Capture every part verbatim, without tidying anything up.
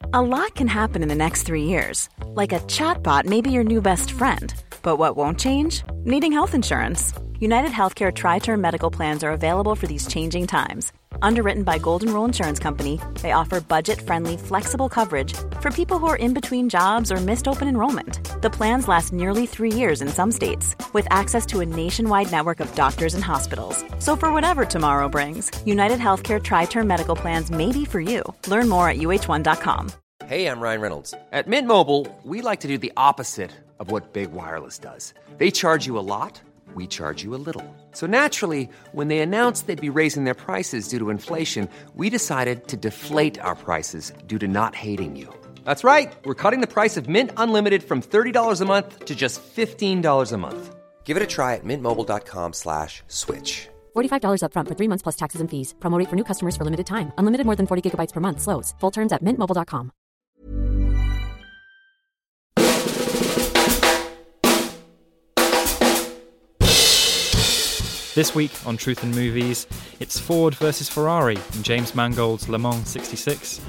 A lot can happen in the next three years. Like a chatbot may be your new best friend. But what won't change? Needing health insurance. United Healthcare Tri-Term Medical Plans are available for these changing times. Underwritten by Golden Rule Insurance Company, they offer budget-friendly, flexible coverage for people who are in between jobs or missed open enrollment. The plans last nearly three years in some states, with access to a nationwide network of doctors and hospitals. So for whatever tomorrow brings, United Healthcare Tri-Term Medical Plans may be for you. Learn more at U H one dot com. Hey, I'm Ryan Reynolds. At Mint Mobile, we like to do the opposite of what Big Wireless does. They charge you a lot. We charge you a little. So naturally, when they announced they'd be raising their prices due to inflation, we decided to deflate our prices due to not hating you. That's right. We're cutting the price of Mint Unlimited from thirty dollars a month to just fifteen dollars a month. Give it a try at mintmobile.com slash switch. forty-five dollars up front for three months plus taxes and fees. Promo rate for new customers for limited time. Unlimited more than forty gigabytes per month. Slows full terms at mint mobile dot com. This week on Truth in Movies, it's Ford versus Ferrari in James Mangold's Le Mans sixty-six.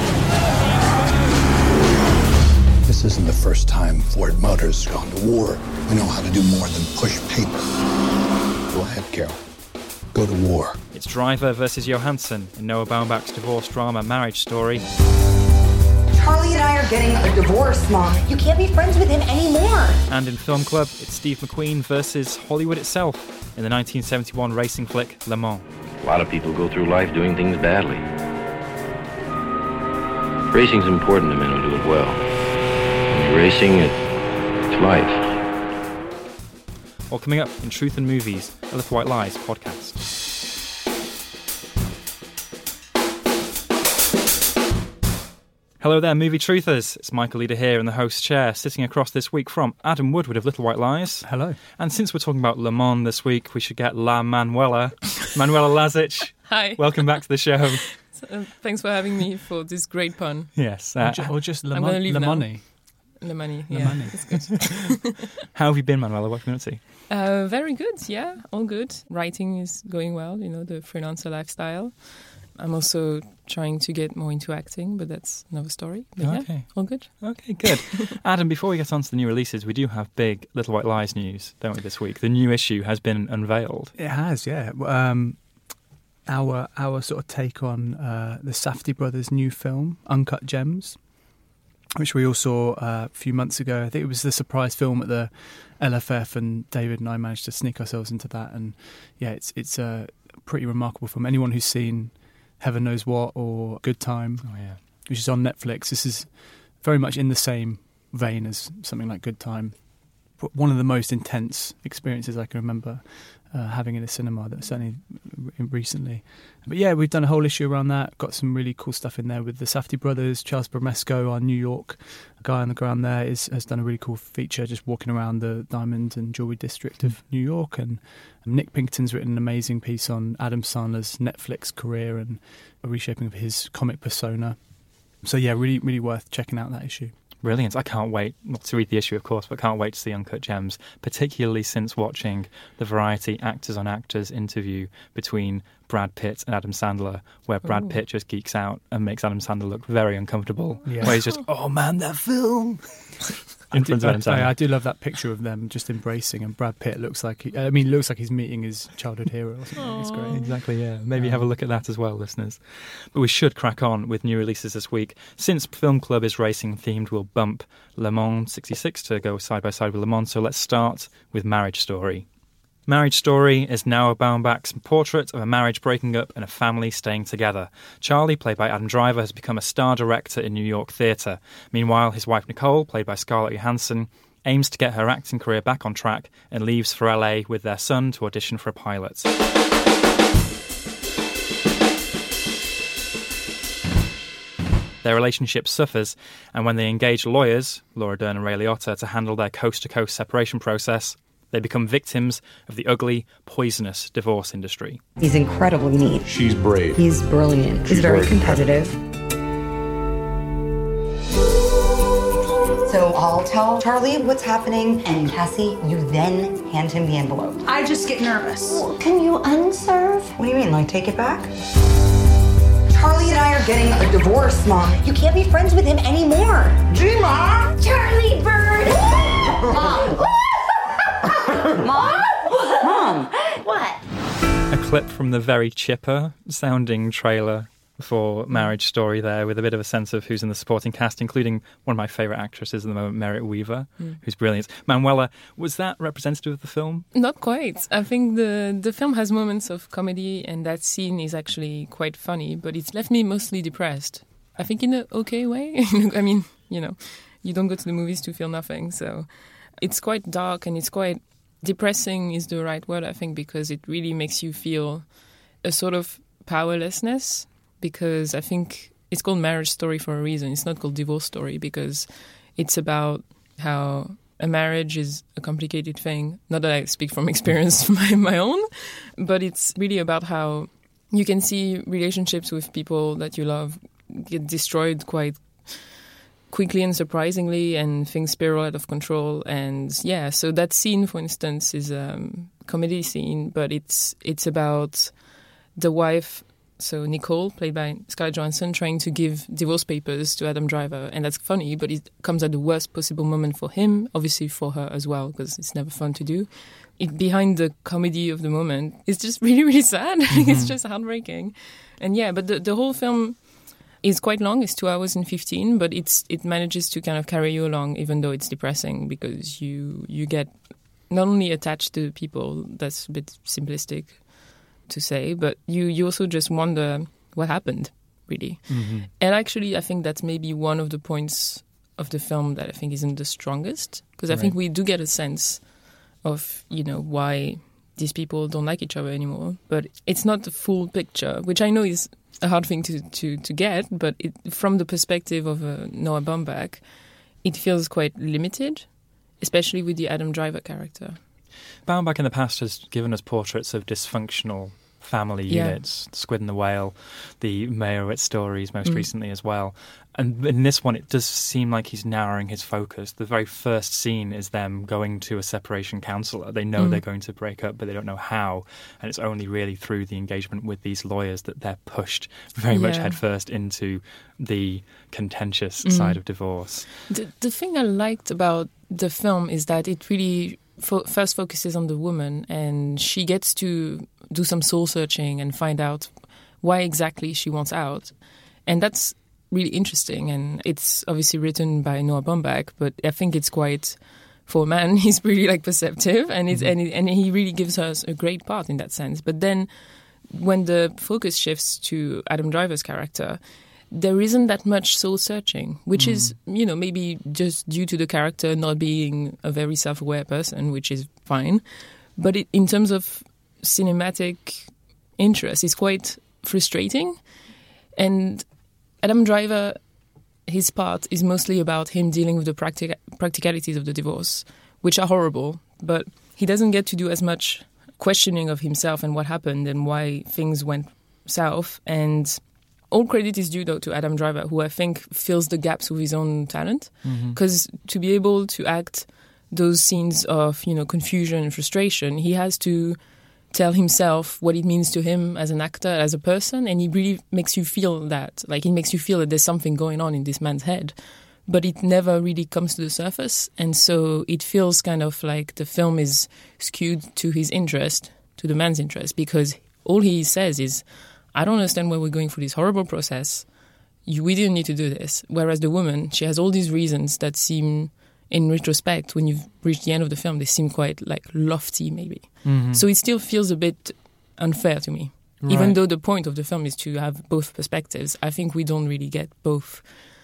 This isn't the first time Ford Motors has gone to war. We know how to do more than push paper. Go ahead, Carol. Go to war. It's Driver versus Johansson in Noah Baumbach's divorce drama Marriage Story. Charlie and I are getting a divorce, Mom. You can't be friends with him anymore. And in Film Club, it's Steve McQueen versus Hollywood itself in the nineteen seventy-one racing flick Le Mans. A lot of people go through life doing things badly. Racing's important to men who do it well. When you're racing, it, it's life. All coming up in Truth in Movies, a Little White Lies podcast. Hello there, movie truthers. It's Michael Leader here in the host chair, sitting across this week from Adam Woodward of Little White Lies. Hello. And since we're talking about Le Mans this week, we should get La Manuela, Manuela Lazic. Hi. Welcome back to the show. So, uh, thanks for having me for this great pun. Yes. Uh, or, ju- or just Le, I'm Mon- gonna leave Le now. Money. Le Money, Le yeah, Money. that's good. How have you been, Manuela? What community? Uh, very good, yeah, all good. Writing is going well, you know, the freelancer lifestyle. I'm also trying to get more into acting, but that's another story. But yeah, Okay. all good. Okay, good. Adam, before we get on to the new releases, we do have big Little White Lies news, don't we, this week? The new issue has been unveiled. It has, yeah. Um, our our sort of take on uh, the Safdie brothers' new film, Uncut Gems, which we all saw uh, a few months ago. I think it was the surprise film at the L F F, and David and I managed to sneak ourselves into that. And yeah, it's it's a pretty remarkable film. Anyone who's seen Heaven Knows What or Good Time, Oh, yeah. which is on Netflix, this is very much in the same vein as something like Good Time. One of the most intense experiences I can remember uh, having in a cinema, that certainly recently. But yeah, we've done a whole issue around that. Got some really cool stuff in there with the Safdie brothers. Charles Bramesco, our New York guy on the ground there, is, has done a really cool feature just walking around the diamond and jewelry district of New York. And Nick Pinkerton's written an amazing piece on Adam Sandler's Netflix career and a reshaping of his comic persona. So yeah, really, really worth checking out that issue. Brilliant. I can't wait, not to read the issue, of course, but can't wait to see Uncut Gems, particularly since watching the Variety Actors on Actors interview between Brad Pitt and Adam Sandler, where Brad Ooh. Pitt just geeks out and makes Adam Sandler look very uncomfortable, Yeah. where he's just, oh man, that film! I in do, front of Adam I, Sandler. I do love that picture of them just embracing, and Brad Pitt looks like he, I mean, looks like he's meeting his childhood hero or something. It's great. Exactly, yeah. Maybe have a look at that as well, listeners. But we should crack on with new releases this week. Since Film Club is racing themed, we'll bump Le Mans sixty-six to go side by side with Le Mans. So let's start with Marriage Story. Marriage Story is Noah Baumbach's portrait of a marriage breaking up and a family staying together. Charlie, played by Adam Driver, has become a star director in New York theatre. Meanwhile, his wife Nicole, played by Scarlett Johansson, aims to get her acting career back on track and leaves for L A with their son to audition for a pilot. Their relationship suffers, and when they engage lawyers, Laura Dern and Ray Liotta, to handle their coast-to-coast separation process, they become victims of the ugly, poisonous divorce industry. He's incredibly neat. She's brave. He's brilliant. She's He's very very competitive. So I'll tell Charlie what's happening, and Cassie, you then hand him the envelope. I just get nervous. Can you unserve? What do you mean, like take it back? Charlie and I are getting a divorce, Mom. You can't be friends with him anymore. Gee, Mom! Charlie Bird! Mom! Mom? Mom! What? A clip from the very chipper sounding trailer for Marriage Story there, with a bit of a sense of who's in the supporting cast, including one of my favourite actresses at the moment, Merritt Weaver, mm. who's brilliant. Manuela, was that representative of the film? Not quite. I think the, the film has moments of comedy, and that scene is actually quite funny, but it's left me mostly depressed. I think in an okay way. I mean, you know, you don't go to the movies to feel nothing, so it's quite dark and it's quite depressing is the right word, I think, because it really makes you feel a sort of powerlessness. Because I think it's called Marriage Story for a reason. It's not called Divorce Story because it's about how a marriage is a complicated thing. Not that I speak from experience my, my own, but it's really about how you can see relationships with people that you love get destroyed quite quickly and surprisingly, and things spiral out of control. And yeah, so that scene, for instance, is a um, comedy scene, but it's it's about the wife. So Nicole, played by Scarlett Johansson, trying to give divorce papers to Adam Driver. And that's funny, but it comes at the worst possible moment for him, obviously for her as well, because it's never fun to do. It, behind the comedy of the moment, it's just really, really sad. Mm-hmm. It's just heartbreaking. And yeah, but the, the whole film is quite long. It's two hours and fifteen, but it's it manages to kind of carry you along, even though it's depressing, because you, you get not only attached to people, that's a bit simplistic to say, but you, you also just wonder what happened, really. Mm-hmm. And actually, I think that's maybe one of the points of the film that I think isn't the strongest, because right. I think we do get a sense of, you know, why these people don't like each other anymore. But it's not the full picture, which I know is a hard thing to, to, to get, but it, from the perspective of uh, Noah Baumbach, it feels quite limited, especially with the Adam Driver character. Baumbach in the past has given us portraits of dysfunctional family yeah. units, Squid and the Whale, the Meyerowitz stories most mm. recently as well. And in this one, it does seem like he's narrowing his focus. The very first scene is them going to a separation counsellor. They know mm. they're going to break up, but they don't know how. And it's only really through the engagement with these lawyers that they're pushed very yeah. much headfirst into the contentious mm. side of divorce. The, the thing I liked about the film is that it really fo- first focuses on the woman, and she gets to do some soul searching and find out why exactly she wants out. And that's really interesting, and it's obviously written by Noah Baumbach, but I think it's quite, for a man, he's pretty like perceptive, and it's, mm-hmm. and, and he really gives us a great part in that sense. But then when the focus shifts to Adam Driver's character, there isn't that much soul searching, which mm. is, you know, maybe just due to the character not being a very self-aware person, which is fine. But it, in terms of cinematic interest, it's quite frustrating. And Adam Driver, his part is mostly about him dealing with the practic- practicalities of the divorce, which are horrible, but he doesn't get to do as much questioning of himself and what happened and why things went south. And all credit is due, though, to Adam Driver, who I think fills the gaps with his own talent. Because mm-hmm. to be able to act those scenes of, you know, confusion and frustration, he has to tell himself what it means to him as an actor, as a person, and he really makes you feel that. Like, it makes you feel that there's something going on in this man's head. But it never really comes to the surface, and so it feels kind of like the film is skewed to his interest, to the man's interest, because all he says is, I don't understand why we're going through this horrible process. You, we didn't need to do this. Whereas the woman, she has all these reasons that seem, in retrospect, when you've reached the end of the film, they seem quite like lofty, maybe. Mm-hmm. So it still feels a bit unfair to me. Right. Even though the point of the film is to have both perspectives, I think we don't really get both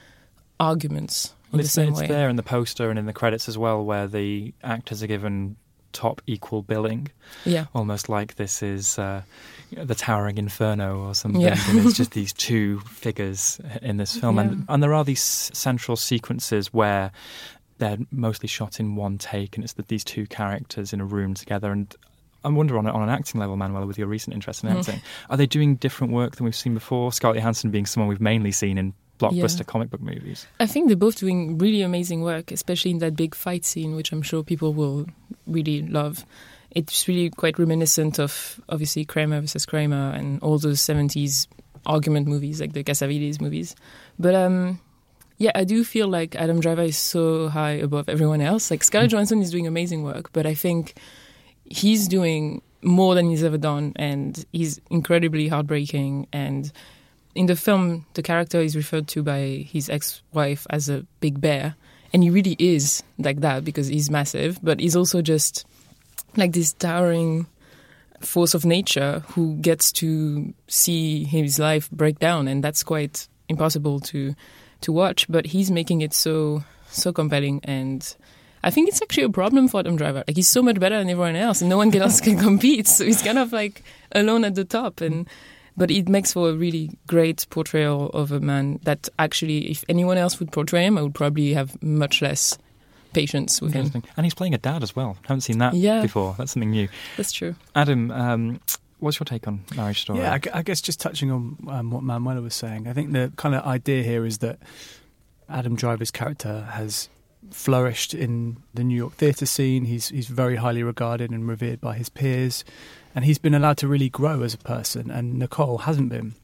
arguments in well, the same it's way. It's there in the poster and in the credits as well, where the actors are given top equal billing. Yeah. Almost like this is uh, the Towering Inferno or something. Yeah. And it's just these two figures in this film. Yeah. And, and there are these central sequences where they're mostly shot in one take, and it's the, these two characters in a room together. And I wonder, on, a, on an acting level, Manuela, with your recent interest in acting, mm. are they doing different work than we've seen before? Scarlett Johansson being someone we've mainly seen in blockbuster yeah. comic book movies. I think they're both doing really amazing work, especially in that big fight scene, which I'm sure people will really love. It's really quite reminiscent of, obviously, Kramer versus Kramer and all those seventies argument movies, like the Cassavetes movies. But um, yeah, I do feel like Adam Driver is so high above everyone else. Like Scarlett mm. Johansson is doing amazing work, but I think he's doing more than he's ever done, and he's incredibly heartbreaking. And in the film, the character is referred to by his ex-wife as a big bear, and he really is like that because he's massive, but he's also just like this towering force of nature who gets to see his life break down, and that's quite impossible to to watch. But he's making it so so compelling, and I think it's actually a problem for Adam Driver. Like, he's so much better than everyone else, and no one else can compete. So he's kind of like alone at the top. And but it makes for a really great portrayal of a man that actually, if anyone else would portray him, I would probably have much less patience with him. And he's playing a dad as well. Haven't seen that yeah. before. That's something new. That's true. Adam, um, what's your take on Marriage Story? Yeah, I, I guess just touching on um, what Manuela was saying, I think the kind of idea here is that Adam Driver's character has flourished in the New York theatre scene. He's he's very highly regarded and revered by his peers, and he's been allowed to really grow as a person, and Nicole hasn't been.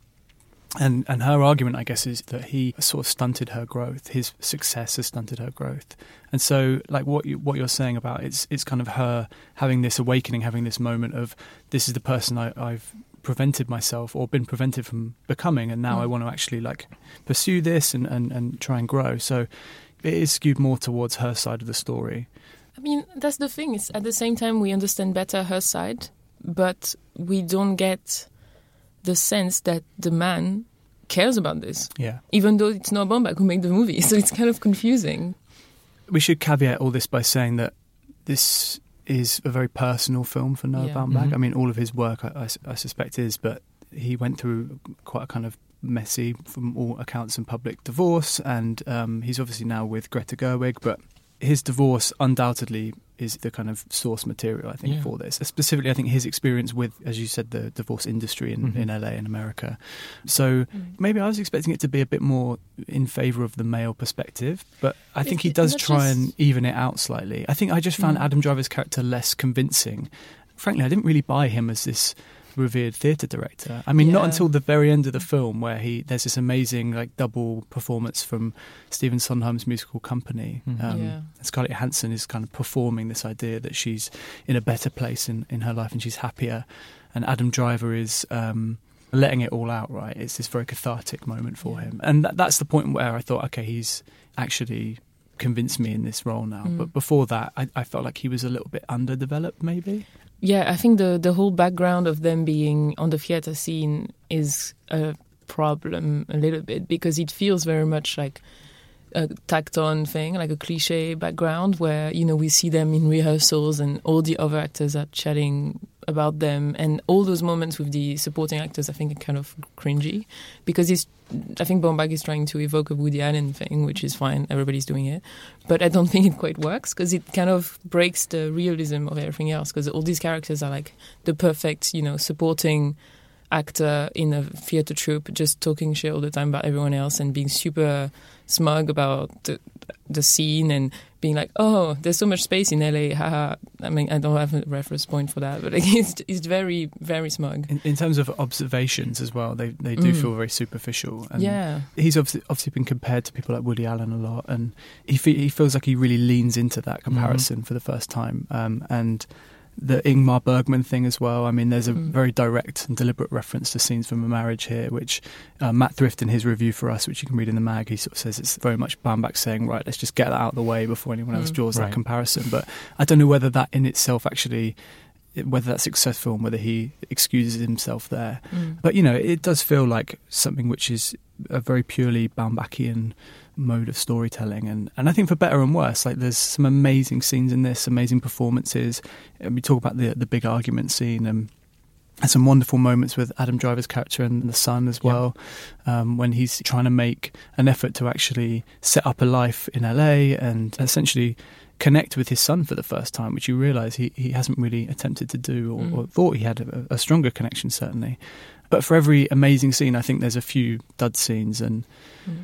And and her argument, I guess, is that he sort of stunted her growth. His success has stunted her growth. And so, like what you, what you're saying about it's it's kind of her having this awakening, having this moment of, this is the person I, I've prevented myself or been prevented from becoming, and now mm. I want to actually like pursue this and, and, and try and grow. So it is skewed more towards her side of the story. I mean, that's the thing. It's at the same time we understand better her side, but we don't get the sense that the man cares about this. Yeah. Even though it's Noah Baumbach who made the movie, so it's kind of confusing. We should caveat all this by saying that this is a very personal film for Noah yeah. Baumbach. Mm-hmm. I mean, all of his work, I, I, I suspect, is, but he went through quite a kind of messy, from all accounts, and public divorce, and um, he's obviously now with Greta Gerwig, but his divorce undoubtedly is the kind of source material, I think, yeah. for this. Specifically, I think his experience with, as you said, the divorce industry in, mm-hmm. in L A and America. So mm. maybe I was expecting it to be a bit more in favour of the male perspective, but I think he does try just... and even it out slightly. I think I just found mm. Adam Driver's character less convincing. Frankly, I didn't really buy him as this revered theatre director. I mean, yeah. not until the very end of the film, where he there's this amazing like double performance from Stephen Sondheim's musical Company. Mm-hmm. Um, yeah. Scarlett Johansson is kind of performing this idea that she's in a better place in, in her life and she's happier, and Adam Driver is um, letting it all out. Right, it's this very cathartic moment for yeah. him, and that, that's the point where I thought, okay, he's actually convinced me in this role now. Mm. But before that, I, I felt like he was a little bit underdeveloped, maybe. Yeah, I think the, the whole background of them being on the theatre scene is a problem a little bit, because it feels very much like a tacked-on thing, like a cliche background where, you know, we see them in rehearsals and all the other actors are chatting about them, and all those moments with the supporting actors I think are kind of cringy, because it's, I think Baumbach is trying to evoke a Woody Allen thing, which is fine, everybody's doing it, but I don't think it quite works, because it kind of breaks the realism of everything else, because all these characters are like the perfect, you know, supporting actor in a theatre troupe, just talking shit all the time about everyone else and being super smug about the, the scene and being like, oh, there's so much space in L A, haha. I mean, I don't have a reference point for that, but like, it's, it's very, very smug. In, in terms of observations as well, they they do mm. feel very superficial. And yeah. He's obviously, obviously been compared to people like Woody Allen a lot, and he fe- he feels like he really leans into that comparison mm-hmm. for the first time. Um, and the Ingmar Bergman thing as well. I mean, there's a mm. very direct and deliberate reference to scenes from A Marriage here, which uh, Matt Thrift in his review for us, which you can read in the mag, he sort of says it's very much Baumbach saying, right, let's just get that out of the way before anyone else mm. draws right. that comparison. But I don't know whether that in itself actually, whether that's successful and whether he excuses himself there. Mm. But, you know, it does feel like something which is a very purely Baumbachian mode of storytelling, and, and I think for better and worse, like there's some amazing scenes in this, amazing performances, and we talk about the the big argument scene, and, and some wonderful moments with Adam Driver's character and the son as well, yeah. um, when he's trying to make an effort to actually set up a life in L A and essentially connect with his son for the first time, which you realise he, he hasn't really attempted to do, or, mm. or thought he had a, a stronger connection certainly. But for every amazing scene, I think there's a few dud scenes, and mm.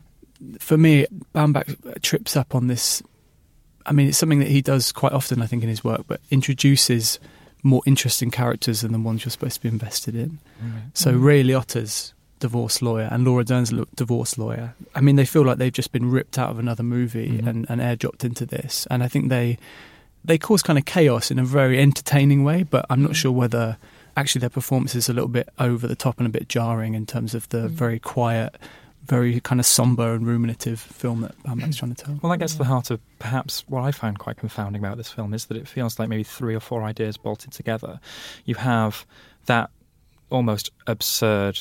for me, Baumbach trips up on this. I mean, it's something that he does quite often, I think, in his work, but introduces more interesting characters than the ones you're supposed to be invested in. Right. So mm. Ray Liotta's divorce lawyer and Laura Dern's lo- divorce lawyer. I mean, they feel like they've just been ripped out of another movie mm-hmm. and, and airdropped into this. And I think they they cause kind of chaos in a very entertaining way, but I'm not mm-hmm. sure whether actually their performance is a little bit over the top and a bit jarring in terms of the mm-hmm. very quiet, very kind of somber and ruminative film that Baumbach's trying to tell. Well, that gets to the heart of perhaps what I found quite confounding about this film is that it feels like maybe three or four ideas bolted together. You have that almost absurd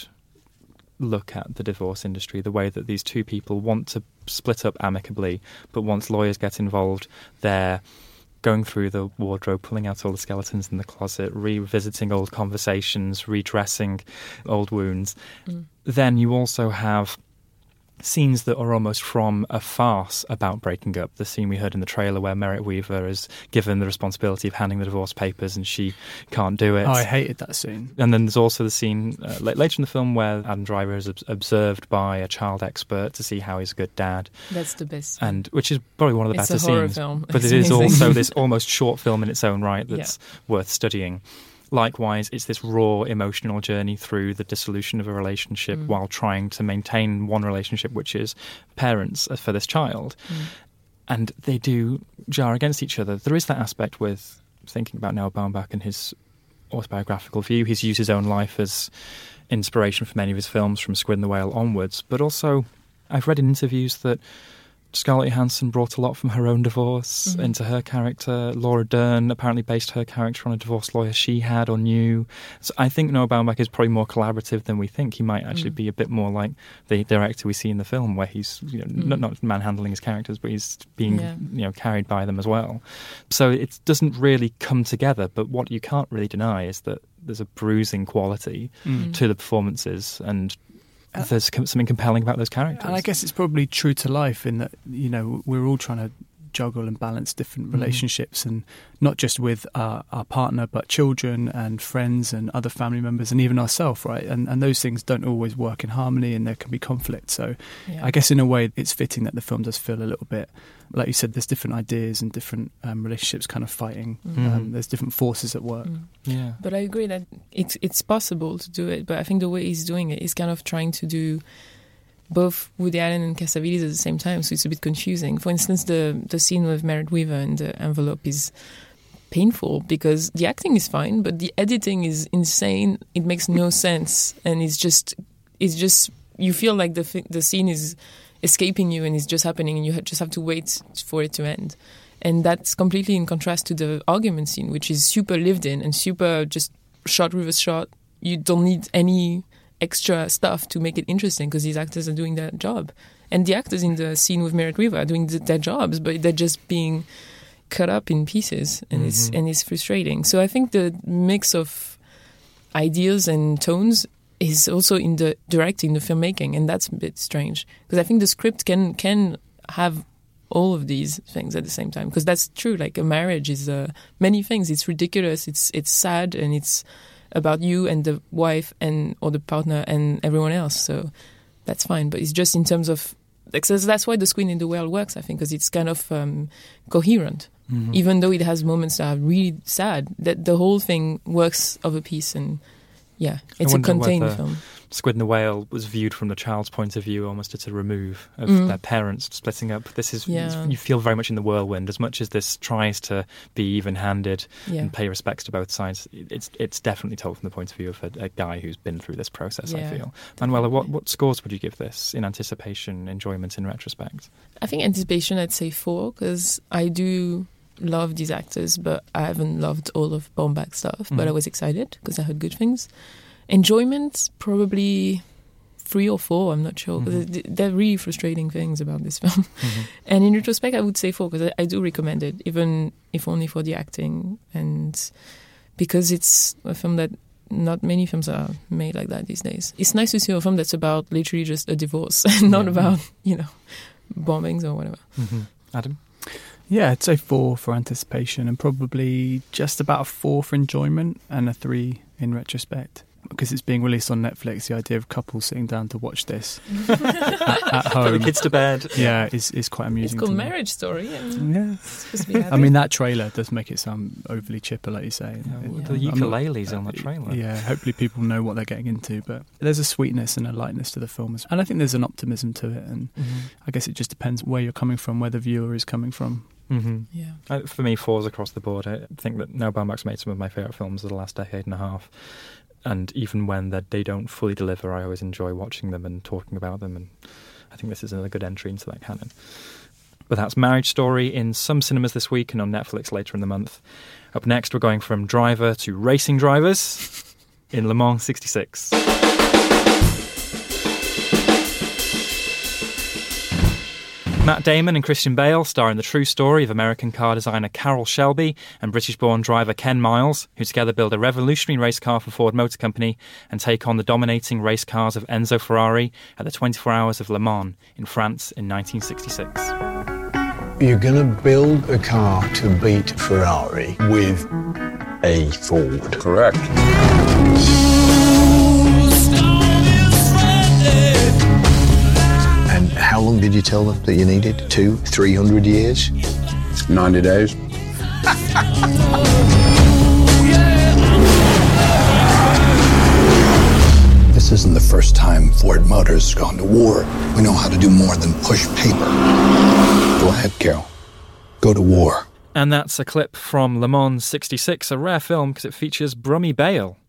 look at the divorce industry, the way that these two people want to split up amicably, but once lawyers get involved, they're going through the wardrobe, pulling out all the skeletons in the closet, revisiting old conversations, redressing old wounds. Mm. Then you also have scenes that are almost from a farce about breaking up. The scene we heard in the trailer where Merritt Weaver is given the responsibility of handing the divorce papers and she can't do it. Oh, I hated that scene. And then there's also the scene uh, later in the film where Adam Driver is ob- observed by a child expert to see how he's a good dad. That's the best. And which is probably one of the it's better a horror scenes. Film. But it's it is amazing. also this almost short film in its own right that's yeah. worth studying. Likewise, it's this raw emotional journey through the dissolution of a relationship mm. while trying to maintain one relationship, which is parents for this child. Mm. And they do jar against each other. There is that aspect with thinking about Noah Baumbach and his autobiographical view. He's used his own life as inspiration for many of his films from Squid and the Whale onwards. But also, I've read in interviews that Scarlett Johansson brought a lot from her own divorce mm-hmm. into her character. Laura Dern apparently based her character on a divorce lawyer she had or knew. So I think Noah Baumbach is probably more collaborative than we think. He might actually mm. be a bit more like the director we see in the film, where he's you know, mm. not, not manhandling his characters, but he's being yeah. you know carried by them as well. So it doesn't really come together. But what you can't really deny is that there's a bruising quality mm. to the performances, and there's something compelling about those characters. And I guess it's probably true to life in that, you know, we're all trying to juggle and balance different relationships, mm. and not just with our, our partner, but children and friends and other family members and even ourselves, right? And and those things don't always work in harmony, and there can be conflict. So yeah. I guess in a way it's fitting that the film does feel a little bit, like you said, there's different ideas and different um, relationships kind of fighting. Mm. Um, there's different forces at work. Mm. Yeah. But I agree that it's, it's possible to do it, but I think the way he's doing it is kind of trying to do both Woody Allen and Cassavetes at the same time, so it's a bit confusing. For instance, the the scene with Merritt Weaver in the envelope is painful because the acting is fine, but the editing is insane. It makes no sense, and it's just it's just you feel like the the scene is escaping you and it's just happening, and you just have to wait for it to end. And that's completely in contrast to the argument scene, which is super lived in and super just shot reverse shot. You don't need any extra stuff to make it interesting because these actors are doing their job, and the actors in the scene with Merritt Weaver are doing th- their jobs, but they're just being cut up in pieces, and mm-hmm. it's and it's frustrating. So I think the mix of ideas and tones is also in the directing, the filmmaking, and that's a bit strange because I think the script can can have all of these things at the same time, because that's true. Like a marriage is uh, many things. It's ridiculous. It's it's sad, and it's about you and the wife and or the partner and everyone else. So that's fine. But it's just in terms of like, so that's why the Squid and the Whale works, I think, because it's kind of um, coherent, mm-hmm. even though it has moments that are really sad. That the whole thing works of a piece, and yeah, it's a contained film. Squid and the Whale was viewed from the child's point of view, almost as a remove of Mm. their parents splitting up. This is Yeah. you feel very much in the whirlwind. As much as this tries to be even-handed Yeah. and pay respects to both sides, it's it's definitely told from the point of view of a, a guy who's been through this process. Yeah, I feel. Manuela, what what scores would you give this in anticipation, enjoyment, in retrospect? I think anticipation, I'd say four, because I do love these actors, but I haven't loved all of Baumbach's stuff. Mhm. But I was excited because I heard good things. Enjoyment, probably three or four, I'm not sure. Because Mhm. there are really frustrating things about this film. Mhm. And in retrospect, I would say four, because I, I do recommend it, even if only for the acting, and because it's a film that not many films are made like that these days. It's nice to see a film that's about literally just a divorce and not Yeah. about, you know, bombings or whatever. Mm-hmm. Adam? Yeah, I'd say four for anticipation and probably just about a four for enjoyment and a three in retrospect. because it's being released on Netflix, the idea of couples sitting down to watch this at, at home, put the kids to bed, yeah, is is quite amusing. It's called to me. Marriage Story. And Yeah, it's supposed to be happy. I mean that trailer does make it sound overly chipper, like you say. Yeah, well, It- the I'm not- ukuleles on the trailer. Yeah, hopefully people know what they're getting into, but there's a sweetness and a lightness to the film, and I think there's an optimism to it, and Mm-hmm. I guess it just depends where you're coming from, where the viewer is coming from. Mm-hmm. yeah. Uh, for me, fours across the board. I think that Noah Baumbach's made some of my favourite films of the last decade and a half. And even when that they don't fully deliver, I always enjoy watching them and talking about them. And I think this is another good entry into that canon. But that's Marriage Story in some cinemas this week and on Netflix later in the month. Up next, we're going from driver to racing drivers in Le Mans sixty-six. Matt Damon and Christian Bale star in the true story of American car designer Carroll Shelby and British-born driver Ken Miles, who together build a revolutionary race car for Ford Motor Company and take on the dominating race cars of Enzo Ferrari at the twenty-four Hours of Le Mans in France in nineteen sixty-six. You're going to build a car to beat Ferrari with a Ford. Correct. And how long did you tell them that you needed? Two, three hundred years? ninety days. This isn't the first time Ford Motors has gone to war. We know how to do more than push paper. Go ahead, Carol. Go to war. And that's a clip from Le Mans sixty-six, a rare film because it features Brummy Bale.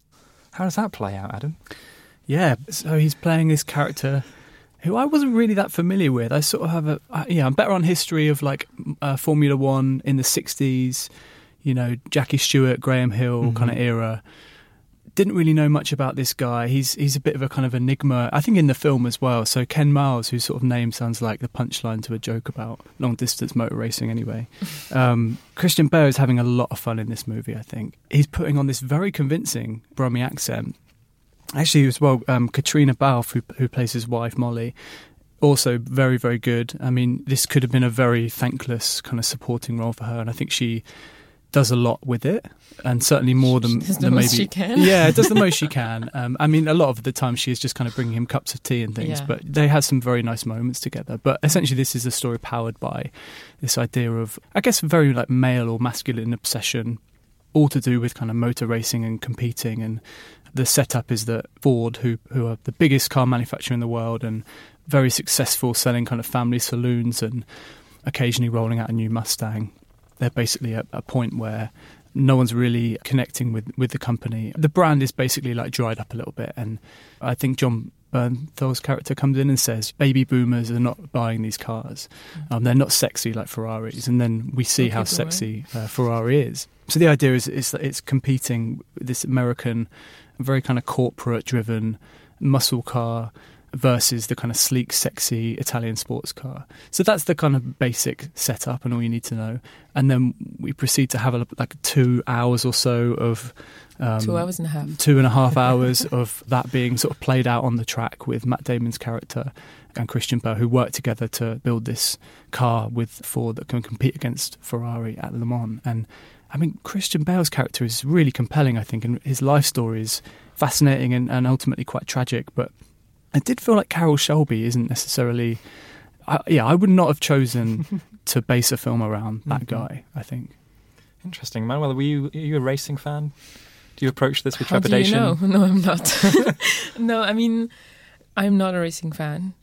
How does that play out, Adam? Yeah, so he's playing this character who I wasn't really that familiar with. I sort of have a, I, yeah, I'm better on history of like uh, Formula One in the sixties, you know, Jackie Stewart, Graham Hill Mm-hmm. kind of era. Didn't really know much about this guy. He's he's a bit of a kind of enigma, I think, in the film as well. So Ken Miles, whose sort of name sounds like the punchline to a joke about long-distance motor racing anyway. Um, Christian Bale is having a lot of fun in this movie, I think. He's putting on this very convincing Brummie accent. Actually, as well, um, Katrina Balfe, who, who plays his wife, Molly, also very, very good. I mean, this could have been a very thankless kind of supporting role for her, and I think she does a lot with it, and certainly more than, She does the than most maybe she can. Yeah, does the most she can. Um, I mean, a lot of the time she is just kind of bringing him cups of tea and things, Yeah. but they had some very nice moments together. But essentially, this is a story powered by this idea of, I guess, very like male or masculine obsession, all to do with kind of motor racing and competing. And the setup is that Ford, who who are the biggest car manufacturer in the world and very successful selling kind of family saloons and occasionally rolling out a new Mustang, they're basically at a point where no one's really connecting with, with the company. The brand is basically like dried up a little bit, and I think John Bernthal's character comes in and says baby boomers are not buying these cars. Um, they're not sexy like Ferraris, and then we see Okay, how boy. sexy uh, Ferrari is. So the idea is, is that it's competing with this American, very kind of corporate-driven muscle car versus the kind of sleek, sexy Italian sports car. So that's the kind of basic setup and all you need to know. And then we proceed to have a, like two hours or so of... Um, Two hours and a half. Two and a half hours of that being sort of played out on the track with Matt Damon's character and Christian Bale, who worked together to build this car with Ford that can compete against Ferrari at Le Mans. And I mean, Christian Bale's character is really compelling, I think, and his life story is fascinating and, and ultimately quite tragic. But I did feel like Carroll Shelby isn't necessarily... I, yeah, I would not have chosen to base a film around that guy, I think. Interesting. Manuel, were you, are you a racing fan? Do you approach this with How trepidation? Do you know? No, I'm not. No, I mean, I'm not a racing fan,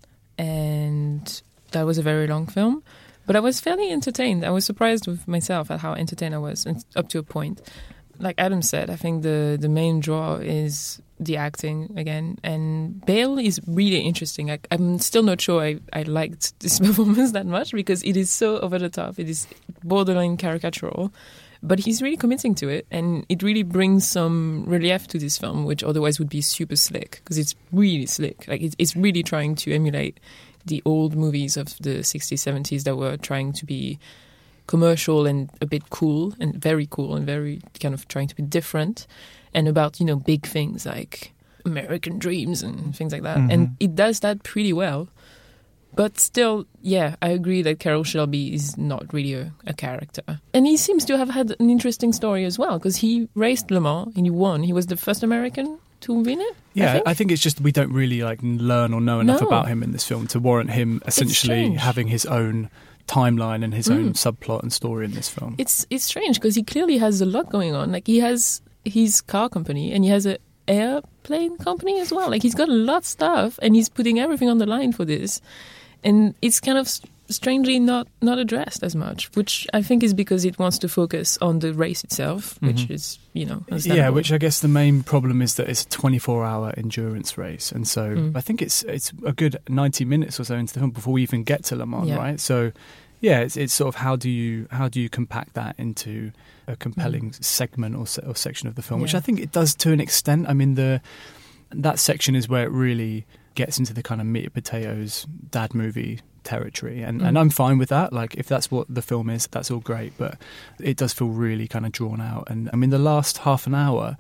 and that was a very long film. But I was fairly entertained. I was surprised with myself at how entertained I was, and up to a point. Like Adam said, I think the, the main draw is the acting again. And Bale is really interesting. I, I'm still not sure I, I liked this performance that much because it is so over the top. It is borderline caricatural. But he's really committing to it. And it really brings some relief to this film, which otherwise would be super slick. Because it's really slick. Like it, it's really trying to emulate the old movies of the sixties, seventies that were trying to be commercial and a bit cool and very cool and very kind of trying to be different and about, you know, big things like American dreams and things like that. Mm-hmm. And it does that pretty well. But still, yeah, I agree that Carroll Shelby is not really a, a character. And he seems to have had an interesting story as well because he raced Le Mans and he won. He was the first American to win it. Yeah, I think, I think it's just we don't really like learn or know enough No. about him in this film to warrant him essentially strange. having his own timeline and his Mm. own subplot and story in this film. It's it's strange because he clearly has a lot going on. Like he has his car company and he has a airplane company as well. Like he's got a lot of stuff and he's putting everything on the line for this. And it's kind of s- strangely not, not addressed as much, which I think is because it wants to focus on the race itself, which Mhm. is, you know, Yeah, understandable. which I guess the main problem is that it's a twenty-four hour endurance race, and so Mm. I think it's it's a good ninety minutes or so into the film before we even get to Le Mans, Yeah. right? So, yeah, it's, it's sort of how do you how do you compact that into a compelling segment or, se- or section of the film, which Mm. Yeah. I think it does to an extent. I mean, the that section is where it really gets into the kind of meat and potatoes dad movie territory, and, Mm. and I'm fine with that. Like if that's what the film is, that's all great, but it does feel really kind of drawn out. And I mean the last half an hour,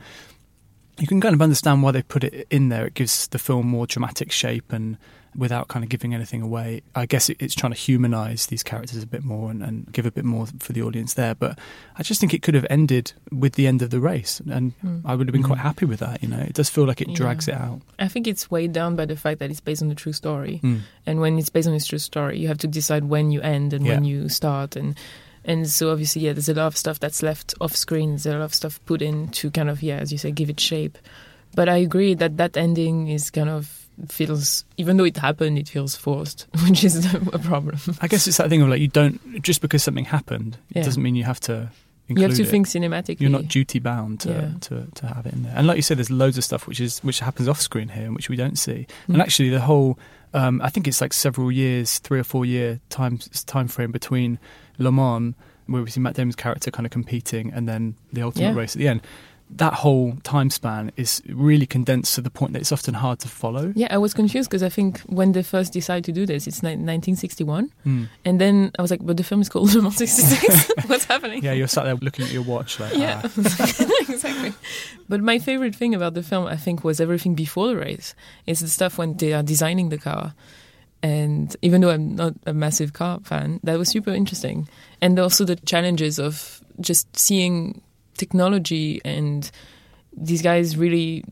you can kind of understand why they put it in there. It gives the film more dramatic shape, and without kind of giving anything away, I guess it, it's trying to humanize these characters a bit more and, and give a bit more for the audience there. But I just think it could have ended with the end of the race, and Mm. I would have been quite happy with that. You know, it does feel like it drags Yeah. it out. I think it's weighed down by the fact that it's based on a true story. Mm. And when it's based on a true story, you have to decide when you end and when Yeah. you start. And and so obviously, yeah, there's a lot of stuff that's left off screen. There's a lot of stuff put in to kind of, yeah, as you say, give it shape. But I agree that that ending is kind of feels, even though it happened, it feels forced, which is a problem. I guess it's that thing of like you don't, just because something happened, it Yeah. doesn't mean you have to You include have to it. think cinematically. You're not duty bound to, Yeah. to to have it in there. And like you said, there's loads of stuff which is which happens off screen here, and which we don't see. Mm. And actually, the whole um, I think it's like several years, three or four year time time frame between Le Mans, where we see Matt Damon's character kind of competing, and then the ultimate Yeah. race at the end. That whole time span is really condensed to the point that it's often hard to follow. Yeah, I was confused because I think when they first decided to do this, it's ni- nineteen sixty-one. Mm. And then I was like, but the film is called Le Mans sixty-six. What's happening? Yeah, you're sat there looking at your watch like, Yeah, ah. exactly. But my favorite thing about the film, I think, was everything before the race. It's the stuff when they are designing the car. And even though I'm not a massive car fan, that was super interesting. And also the challenges of just seeing technology and these guys really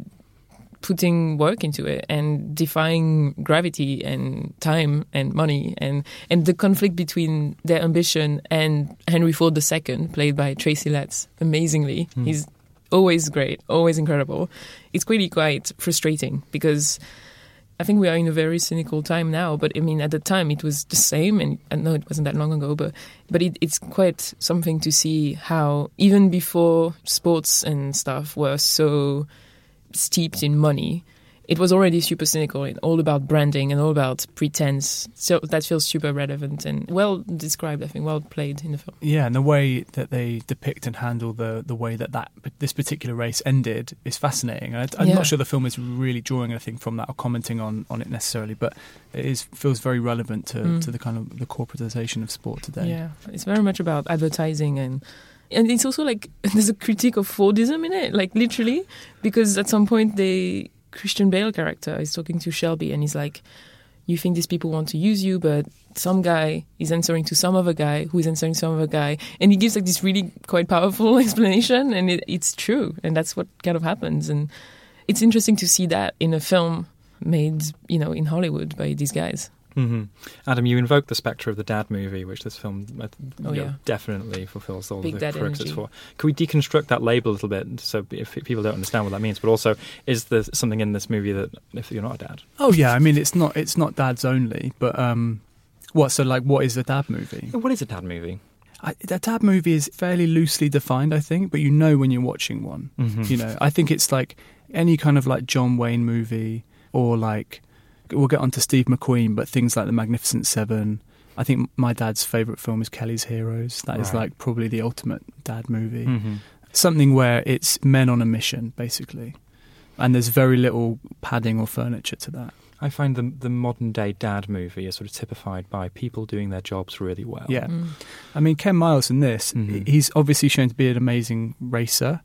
putting work into it and defying gravity and time and money, and, and the conflict between their ambition and Henry Ford the Second, played by Tracy Letts, amazingly. Mm. He's always great, always incredible. It's really quite frustrating because I think we are in a very cynical time now, but I mean, at the time it was the same, and I know it wasn't that long ago, but but it, it's quite something to see how even before sports and stuff were so steeped in money, it was already super cynical and all about branding and all about pretense. So that feels super relevant and well described, I think, well played in the film. Yeah, and the way that they depict and handle the the way that, that this particular race ended is fascinating. I, I'm Yeah. not sure the film is really drawing anything from that or commenting on, on it necessarily, but it is feels very relevant to, Mm. to the kind of the corporatization of sport today. Yeah, it's very much about advertising, and and it's also like there's a critique of Fordism in it, like literally, because at some point they Christian Bale character is talking to Shelby and he's like, you think these people want to use you, but some guy is answering to some other guy who is answering some other guy, and he gives like this really quite powerful explanation, and it, it's true, and that's what kind of happens. And it's interesting to see that in a film made, you know, in Hollywood by these guys. Mm-hmm. Adam, you invoked the spectre of the dad movie, which this film uh, Oh, you know, yeah. definitely fulfills all Big the dad prerequisites energy. for. Can we deconstruct that label a little bit so if people don't understand what that means? But also, is there something in this movie that if you're not a dad? Oh yeah, I mean it's not it's not dads only, but um, what so like what is a dad movie? What is a dad movie? I, a dad movie is fairly loosely defined, I think, but you know when you're watching one. Mm-hmm. You know, I think it's like any kind of like John Wayne movie, or like we'll get onto Steve McQueen, but things like The Magnificent Seven. I think my dad's favourite film is Kelly's Heroes. That is Right. like probably the ultimate dad movie. Mm-hmm. Something where it's men on a mission, basically, and there's very little padding or furniture to that. I find the the modern day dad movie is sort of typified by people doing their jobs really well. Yeah. Mm. I mean, Ken Miles in this, Mhm. he's obviously shown to be an amazing racer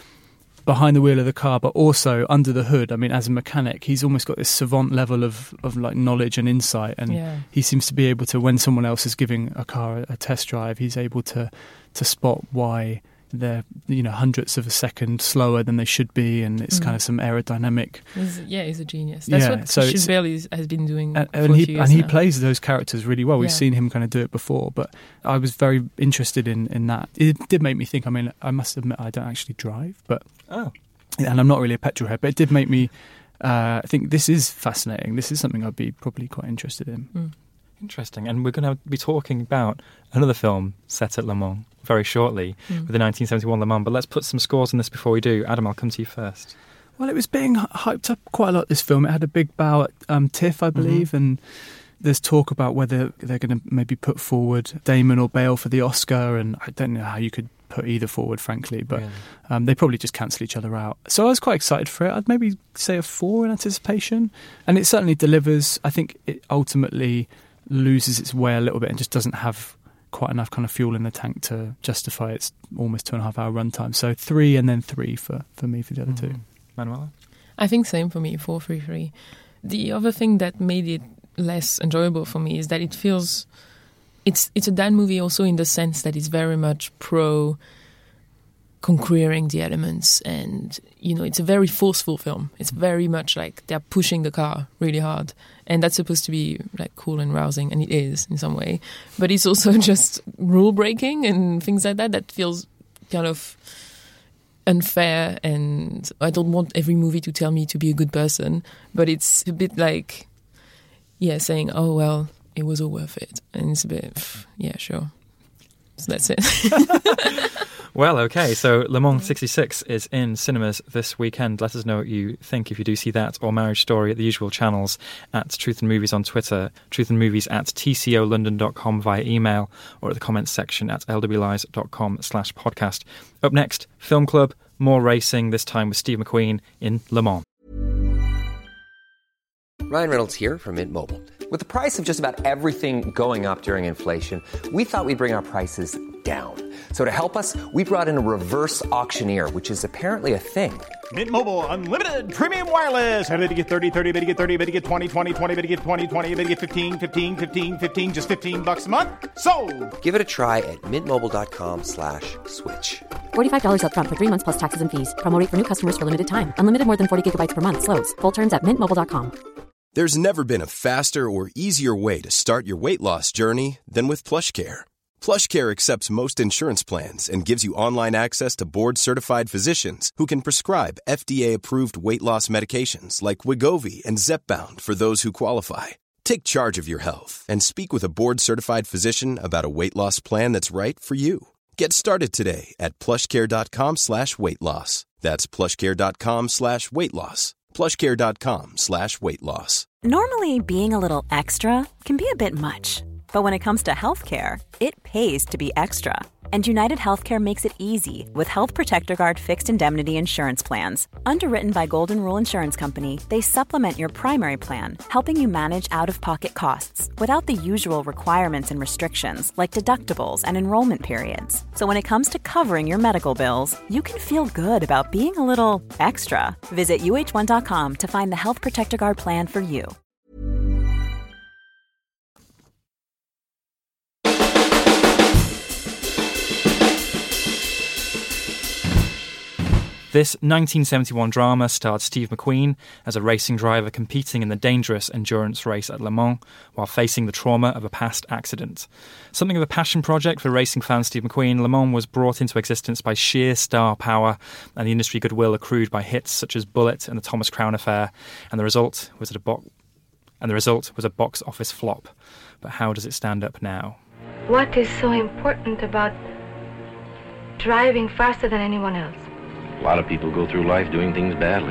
behind the wheel of the car, but also under the hood. I mean, as a mechanic, he's almost got this savant level of, of like knowledge and insight, and Yeah. he seems to be able to, when someone else is giving a car a test drive, he's able to to spot why they're, you know, hundredths of a second slower than they should be, and it's mm. kind of some aerodynamic. He's, yeah, he's a genius. That's yeah, what so Christian Bale is, has been doing and, for and a he, few years And he now. plays those characters really well. We've yeah. seen him kind of do it before, but I was very interested in, in that. It did make me think. I mean, I must admit I don't actually drive, but oh, and I'm not really a petrol head, but it did make me uh, think this is fascinating. This is something I'd be probably quite interested in. Mm. Interesting. And we're going to be talking about another film set at Le Mans very shortly mm. with the nineteen seventy-one Le Mans. But let's put some scores on this before we do. Adam, I'll come to you first. Well, it was being hyped up quite a lot, this film. It had a big bow at um, TIFF, I believe, mm-hmm. and there's talk about whether they're going to maybe put forward Damon or Bale for the Oscar, and I don't know how you could put either forward, frankly, but really? um, they probably just cancel each other out. So I was quite excited for it. I'd maybe say a four in anticipation, and it certainly delivers. I think it ultimately loses its way a little bit and just doesn't have quite enough kind of fuel in the tank to justify its almost two and a half hour runtime. So three and then three for, for me for the other mm-hmm. two. Manuela? I think same for me, four, three, three. The other thing that made it less enjoyable for me is that it feels it's it's a Dan movie also in the sense that it's very much pro conquering the elements, and you know it's a very forceful film. It's very much like they're pushing the car really hard, and that's supposed to be like cool and rousing, and it is in some way, but it's also just rule breaking and things like that that feels kind of unfair. And I don't want every movie to tell me to be a good person, but it's a bit like yeah saying, oh well, it was all worth it, and it's a bit yeah sure, so that's it. Well, okay, so Le Mans sixty-six is in cinemas this weekend. Let us know what you think if you do see that, or Marriage Story at the usual channels, at Truth and Movies on Twitter, Truth and Movies at t c o london dot com via email, or at the comments section at l w lies dot com slash podcast. Up next, Film Club, more racing, this time with Steve McQueen in Le Mans. Ryan Reynolds here from Mint Mobile. With the price of just about everything going up during inflation, we thought we'd bring our prices down. So to help us, we brought in a reverse auctioneer, which is apparently a thing. Mint Mobile Unlimited Premium Wireless. How to get thirty, thirty, how to get thirty, how to get twenty, twenty, twenty, how to get twenty, twenty, how to get fifteen, fifteen, fifteen, fifteen, just fifteen bucks a month? Sold! Give it a try at mintmobile.com slash switch. forty-five dollars up front for three months plus taxes and fees. Promo rate for new customers for limited time. Unlimited more than forty gigabytes per month. Slows full terms at mint mobile dot com. There's never been a faster or easier way to start your weight loss journey than with PlushCare. PlushCare accepts most insurance plans and gives you online access to board-certified physicians who can prescribe F D A-approved weight loss medications like Wegovy and Zepbound for those who qualify. Take charge of your health and speak with a board-certified physician about a weight loss plan that's right for you. Get started today at plushcare.com slash weight loss. That's plushcare.com slash weight loss. plushcare.com slash weight loss. Normally, being a little extra can be a bit much. But when it comes to healthcare, it pays to be extra. And United Healthcare makes it easy with Health Protector Guard fixed indemnity insurance plans. Underwritten by Golden Rule Insurance Company, they supplement your primary plan, helping you manage out-of-pocket costs without the usual requirements and restrictions like deductibles and enrollment periods. So when it comes to covering your medical bills, you can feel good about being a little extra. Visit U H one dot com to find the Health Protector Guard plan for you. This nineteen seventy-one drama starred Steve McQueen as a racing driver competing in the dangerous endurance race at Le Mans while facing the trauma of a past accident. Something of a passion project for racing fan Steve McQueen, Le Mans was brought into existence by sheer star power and the industry goodwill accrued by hits such as Bullet and the Thomas Crown Affair, and the result was a bo- and the result was a box office flop. But how does it stand up now? What is so important about driving faster than anyone else? A lot of people go through life doing things badly.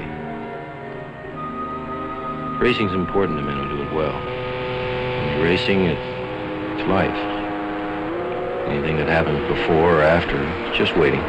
Racing's important to men who do it well. When you're racing, it's, it's life. Anything that happens before or after, it's just waiting.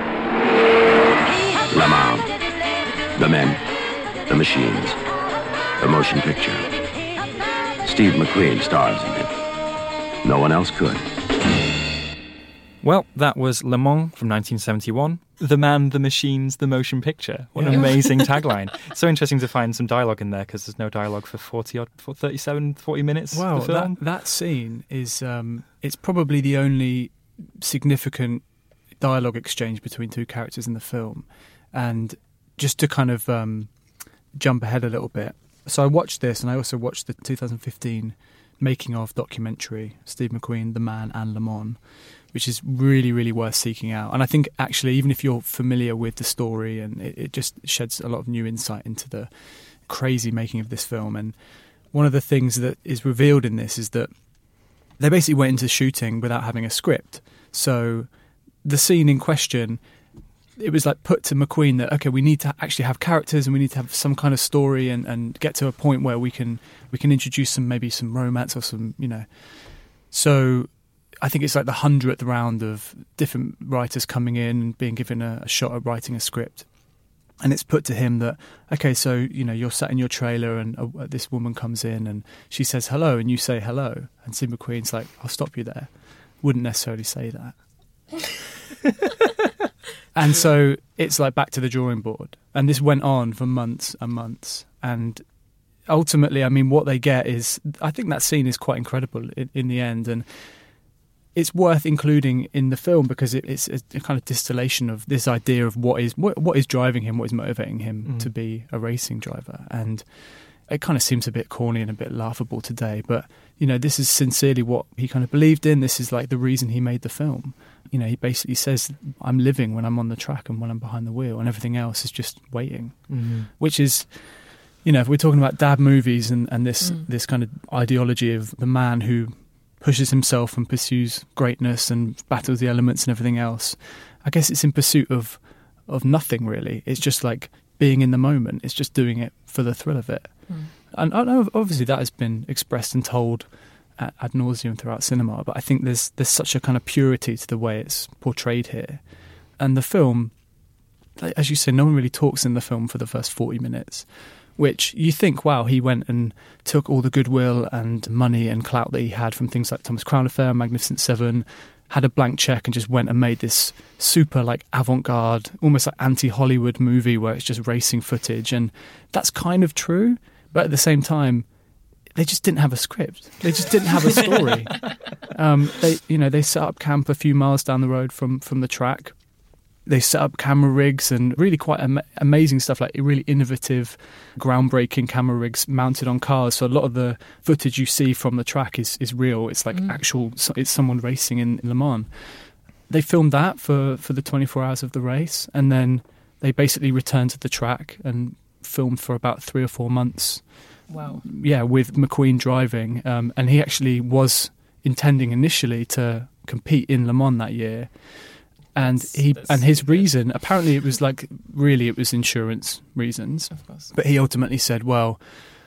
Le Mans. The men, the machines, the motion picture. Steve McQueen stars in it. No one else could. Well, that was Le Mans from nineteen seventy-one. The man, the machines, the motion picture. What an amazing tagline. So interesting to find some dialogue in there because there's no dialogue for forty odd, for thirty-seven, forty minutes. Wow, of the film. That, that scene is, um, it's probably the only significant dialogue exchange between two characters in the film. And just to kind of um, jump ahead a little bit, so I watched this, and I also watched the two thousand fifteen making of documentary, Steve McQueen, The Man and Le Mans, which is really, really worth seeking out. And I think actually, even if you're familiar with the story, and it, it just sheds a lot of new insight into the crazy making of this film. And one of the things that is revealed in this is that they basically went into shooting without having a script. So the scene in question, it was like put to McQueen that, okay, we need to actually have characters and we need to have some kind of story and, and get to a point where we can we can introduce some maybe some romance or some, you know. So I think it's like the hundredth round of different writers coming in and being given a, a shot at writing a script. And it's put to him that, okay, so, you know, you're sat in your trailer and uh, this woman comes in and she says hello and you say hello. And Steve McQueen's like, I'll stop you there. Wouldn't necessarily say that. And so it's like back to the drawing board. And this went on for months and months. And ultimately, I mean, what they get is, I think that scene is quite incredible in, in the end. And it's worth including in the film because it, it's a, a kind of distillation of this idea of what is what, what is driving him, what is motivating him mm. to be a racing driver. And it kind of seems a bit corny and a bit laughable today, but, you know, this is sincerely what he kind of believed in. This is like the reason he made the film. You know, he basically says, I'm living when I'm on the track and when I'm behind the wheel, and everything else is just waiting, mm-hmm. which is, you know, if we're talking about dad movies and, and this mm. this kind of ideology of the man who pushes himself and pursues greatness and battles the elements and everything else, I guess it's in pursuit of of nothing, really. It's just like being in the moment. It's just doing it for the thrill of it. Mm. And I know obviously that has been expressed and told ad, ad nauseum throughout cinema, but I think there's there's such a kind of purity to the way it's portrayed here. And the film, as you say, no one really talks in the film for the first forty minutes, which you think, wow, he went and took all the goodwill and money and clout that he had from things like Thomas Crown Affair, Magnificent Seven, had a blank check and just went and made this super like avant-garde, almost like anti-Hollywood movie where it's just racing footage. And that's kind of true, but at the same time, they just didn't have a script. They just didn't have a story. um, they, you know, they set up camp a few miles down the road from, from the track. They set up camera rigs and really quite am- amazing stuff, like really innovative, groundbreaking camera rigs mounted on cars. So a lot of the footage you see from the track is, is real. It's like mm. actual, it's someone racing in, in Le Mans. They filmed that for, for the twenty-four hours of the race, and then they basically returned to the track and filmed for about three or four months. Wow. Yeah, with McQueen driving. Um, and he actually was intending initially to compete in Le Mans that year. And he That's and his reason, apparently it was like, really it was insurance reasons. Of course. But he ultimately said, well,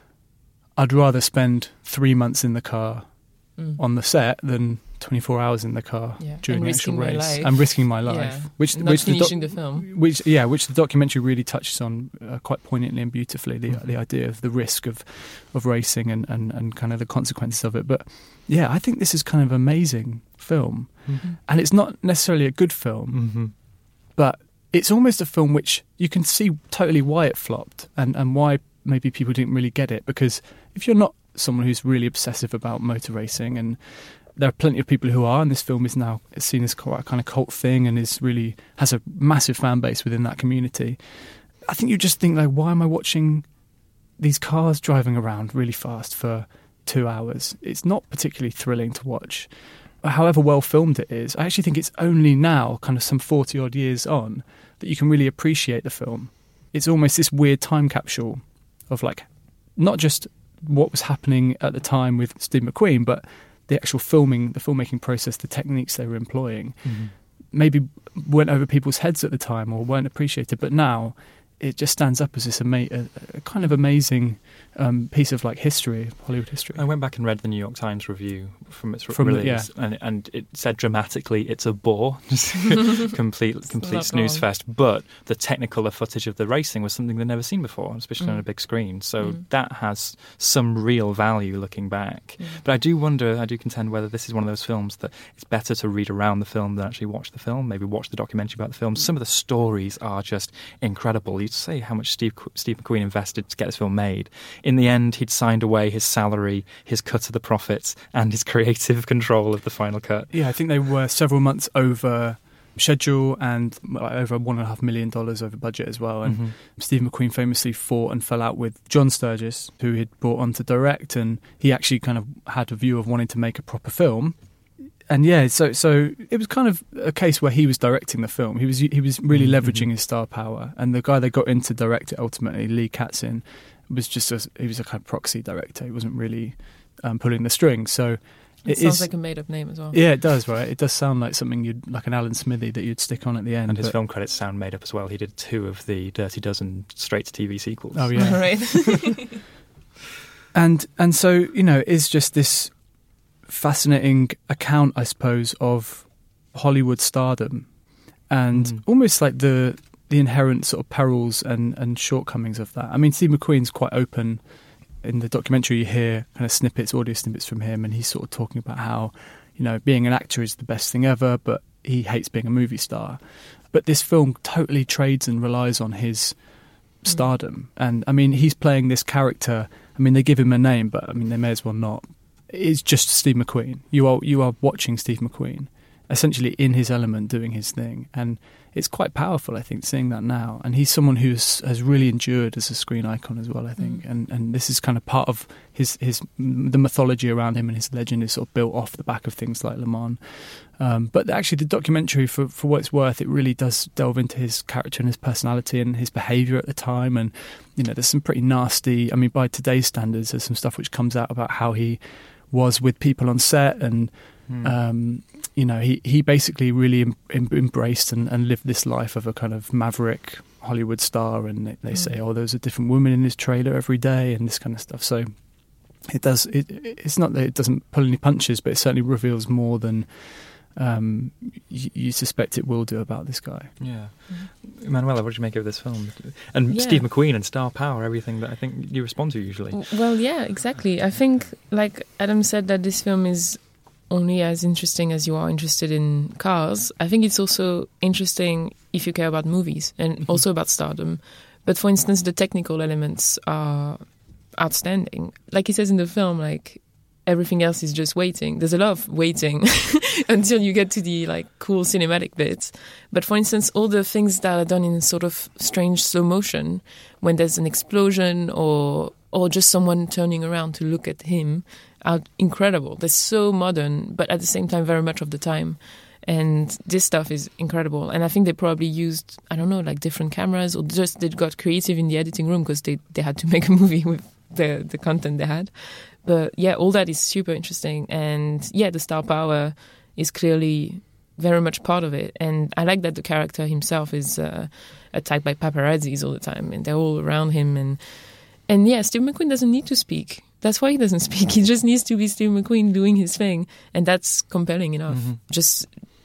I'd rather spend three months in the car mm. on the set than twenty-four hours in the car yeah. during and the actual race. Life. And risking my life. Yeah. Which, Not which finishing the, doc- the film. Which, yeah, which the documentary really touches on uh, quite poignantly and beautifully, the mm-hmm. the idea of the risk of, of racing and, and, and kind of the consequences of it. But yeah, I think this is kind of an amazing film. Mm-hmm. And it's not necessarily a good film. Mm-hmm. But it's almost a film which you can see totally why it flopped and, and why maybe people didn't really get it. Because if you're not someone who's really obsessive about motor racing, and there are plenty of people who are, and this film is now seen as quite a kind of cult thing and is really has a massive fan base within that community, I think you just think, like, why am I watching these cars driving around really fast for two hours? It's not particularly thrilling to watch. However well filmed it is, I actually think it's only now, kind of some forty odd years on, that you can really appreciate the film. It's almost this weird time capsule of, like, not just what was happening at the time with Steve McQueen, but the actual filming, the filmmaking process, the techniques they were employing. Mm-hmm. Maybe went over people's heads at the time or weren't appreciated, but now it just stands up as this ama- a, a kind of amazing um, piece of like history, Hollywood history. I went back and read the New York Times review from its from release, the, yeah. and, and it said dramatically, "It's a bore, just complete, complete snooze wrong. fest." But the Technicolor footage of the racing was something they'd never seen before, especially mm. on a big screen. So mm. that has some real value looking back. Mm. But I do wonder, I do contend whether this is one of those films that it's better to read around the film than actually watch the film. Maybe watch the documentary about the film. Some of the stories are just incredible. You'd say how much Steve Steve McQueen invested to get this film made. In the end, he'd signed away his salary, his cut of the profits, and his creative control of the final cut. Yeah, I think they were several months over schedule and like, over one and a half million dollars over budget as well. And Mhm. Steve McQueen famously fought and fell out with John Sturges, who he'd brought on to direct, and he actually kind of had a view of wanting to make a proper film. And yeah, so so it was kind of a case where he was directing the film. He was he was really Mhm. leveraging his star power, and the guy they got in to direct it ultimately, Lee Katzin, was just a, he was a kind of proxy director. He wasn't really um, pulling the strings. So It, it sounds is, like a made-up name as well. yeah, it does, right? It does sound like something you'd like an Alan Smithy that you'd stick on at the end. And his but- film credits sound made up as well. He did two of the Dirty Dozen straight-to-T V sequels. Oh yeah, Right. and and so you know, it's just this fascinating account, I suppose, of Hollywood stardom, and Mm. almost like the the inherent sort of perils and and shortcomings of that. I mean, Steve McQueen's quite open. In the documentary, you hear kind of snippets, audio snippets from him, and he's sort of talking about how, you know, being an actor is the best thing ever, but he hates being a movie star. But this film totally trades and relies on his stardom. And, I mean, he's playing this character. I mean, they give him a name, but, I mean, they may as well not. It's just Steve McQueen. You are you are watching Steve McQueen, essentially in his element, doing his thing. And it's quite powerful, I think, seeing that now. And he's someone who has really endured as a screen icon as well, I think. Mm. And and this is kind of part of his, his the mythology around him, and his legend is sort of built off the back of things like Le Mans. Um, but actually the documentary, for, for what it's worth, it really does delve into his character and his personality and his behaviour at the time. And, you know, there's some pretty nasty, I mean, by today's standards, there's some stuff which comes out about how he was with people on set and... Mm. Um, you know, he, he basically really em, em, embraced and, and lived this life of a kind of maverick Hollywood star. And they, they mm. say, oh, there's a different woman in his trailer every day and this kind of stuff. So it does. It, it's not that it doesn't pull any punches, but it certainly reveals more than um, you, you suspect it will do about this guy. Yeah. Mm. Manuela, what did you make of this film? And yeah. Steve McQueen and star power, everything that I think you respond to usually. Well, yeah, exactly. I think, like Adam said, that this film is only as interesting as you are interested in cars. I think it's also interesting if you care about movies and mm-hmm. also about stardom. But for instance, the technical elements are outstanding. Like he says in the film, like everything else is just waiting. There's a lot of waiting until you get to the like cool cinematic bits. But for instance, all the things that are done in sort of strange slow motion, when there's an explosion or or just someone turning around to look at him, are incredible. They're so modern, but at the same time, very much of the time. And this stuff is incredible. And I think they probably used, I don't know, like different cameras, or just they got creative in the editing room because they, they had to make a movie with the, the content they had. But yeah, all that is super interesting. And yeah, the star power is clearly very much part of it. And I like that the character himself is uh, attacked by paparazzis all the time, and they're all around him. And, and yeah, Steve McQueen doesn't need to speak. That's why he doesn't speak. He just needs to be Steve McQueen doing his thing. And that's compelling enough. Mm-hmm. Just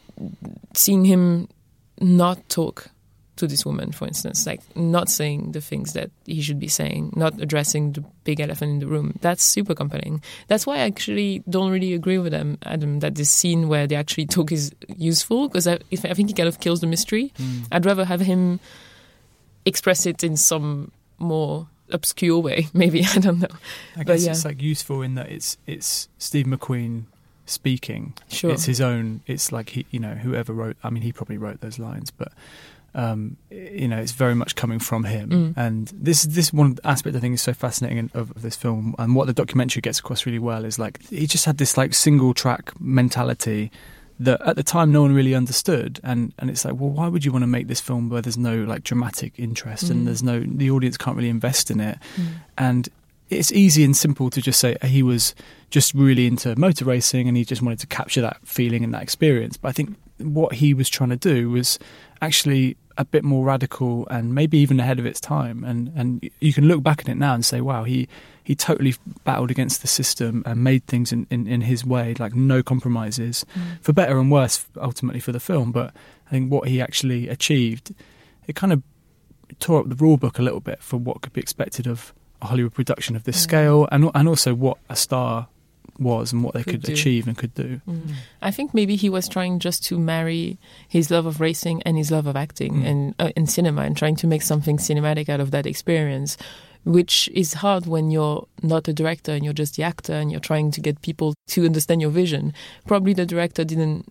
seeing him not talk to this woman, for instance, like not saying the things that he should be saying, not addressing the big elephant in the room. That's super compelling. That's why I actually don't really agree with them, Adam, that this scene where they actually talk is useful, because I, I think he kind of kills the mystery. Mm. I'd rather have him express it in some more obscure way, maybe. I don't know. I guess yeah. It's like useful in that it's it's Steve McQueen speaking. Sure. It's his own. It's like he, you know, whoever wrote. I mean, he probably wrote those lines, but um, you know, it's very much coming from him. Mm. And this this one aspect I think is so fascinating of, of this film, and what the documentary gets across really well is like he just had this like single track mentality that at the time no one really understood, and and it's like, well, why would you want to make this film where there's no like dramatic interest mm. and there's no, the audience can't really invest in it, mm. and it's easy and simple to just say he was just really into motor racing and he just wanted to capture that feeling and that experience. But I think what he was trying to do was actually a bit more radical and maybe even ahead of its time. And and you can look back at it now and say, wow, he he totally battled against the system and made things in, in, in his way, like no compromises, mm. for better and worse, ultimately for the film. But I think what he actually achieved, it kind of tore up the rule book a little bit for what could be expected of a Hollywood production of this yeah. scale, and and also what a star was and what they could, could achieve and could do. Mm. I think maybe he was trying just to marry his love of racing and his love of acting mm. and uh, in cinema, and trying to make something cinematic out of that experience, which is hard when you're not a director and you're just the actor and you're trying to get people to understand your vision. Probably the director didn't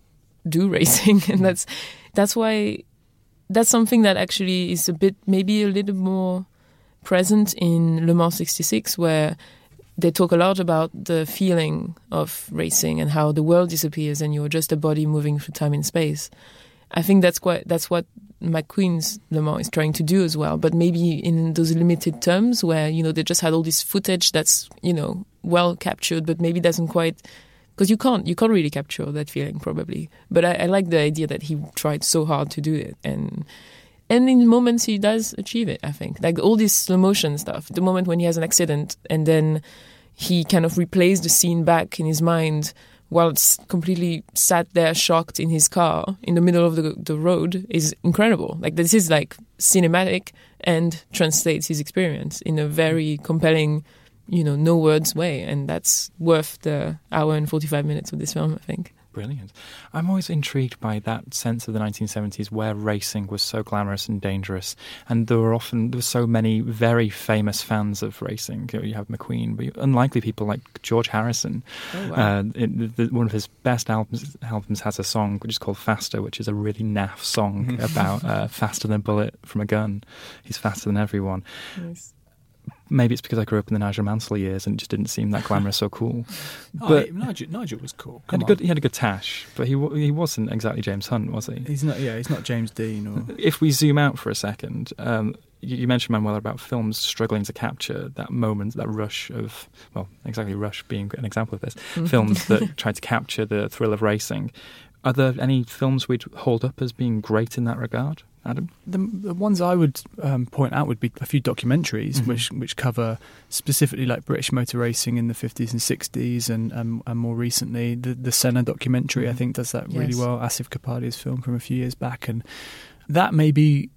do racing, and that's that's why that's something that actually is a bit maybe a little more present in Le Mans sixty-six, where they talk a lot about the feeling of racing and how the world disappears and you're just a body moving through time and space. I think that's quite that's what McQueen's Le Mans is trying to do as well, but maybe in those limited terms where, you know, they just had all this footage that's, you know, well captured, but maybe doesn't quite, because you can't, you can't really capture that feeling probably. But I, I like the idea that he tried so hard to do it, and and in moments he does achieve it, I think. Like all this slow motion stuff, the moment when he has an accident and then he kind of replays the scene back in his mind while it's completely sat there shocked in his car in the middle of the, the road is incredible. Like this is like cinematic and translates his experience in a very compelling, you know, no words way. And that's worth the hour and forty-five minutes of this film, I think. Brilliant. I'm always intrigued by that sense of the nineteen seventies where racing was so glamorous and dangerous, and there were often there were so many very famous fans of racing. You have McQueen, but unlikely people like George Harrison. Oh, wow. uh, it, the, one of his best albums albums has a song which is called Faster, which is a really naff song about uh, faster than a bullet from a gun. He's faster than everyone. Nice. Maybe it's because I grew up in the Nigel Mansell years and it just didn't seem that glamorous or cool. Oh, but he, Nigel, Nigel was cool. He had, a good, he had a good tash, but he he wasn't exactly James Hunt, was he? He's not. Yeah, he's not James Dean. Or... If we zoom out for a second, um, you, you mentioned, Manuela, about films struggling to capture that moment, that rush of, well, exactly Rush being an example of this, films that tried to capture the thrill of racing. Are there any films we'd hold up as being great in that regard? Adam? The, the ones I would um, point out would be a few documentaries mm-hmm. which which cover specifically like British motor racing in the fifties and sixties, and um, and more recently the the Senna documentary mm-hmm. I think does that really yes. well. Asif Kapadia's film from a few years back, and that maybe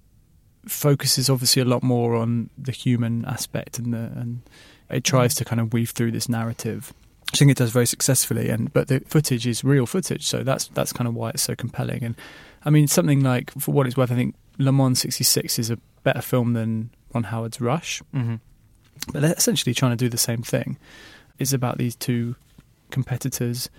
focuses obviously a lot more on the human aspect, and the and it tries mm-hmm. to kind of weave through this narrative. I think it does very successfully, and but the footage is real footage, so that's that's kind of why it's so compelling. And I mean, something like, for what it's worth, I think Le Mans sixty-six is a better film than Ron Howard's Rush. Mm-hmm. But they're essentially trying to do the same thing. It's about these two competitors,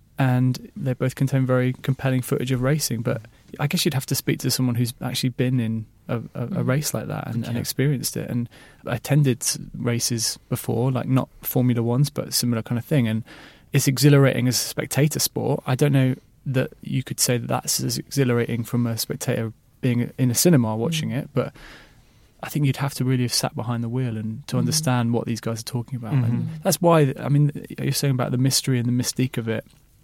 and they both contain very compelling footage of racing. But I guess you'd have to speak to someone who's actually been in a, a, a race like that and, okay. and experienced it. And attended races before, like not Formula Ones, but similar kind of thing. And it's exhilarating as a spectator sport. I don't know that you could say that that's as exhilarating from a spectator being in a cinema watching mm. it, but I think you'd have to really have sat behind the wheel and to mm. understand what these guys are talking about. Mm-hmm. And that's why, I mean, you're saying about the mystery and the mystique of it.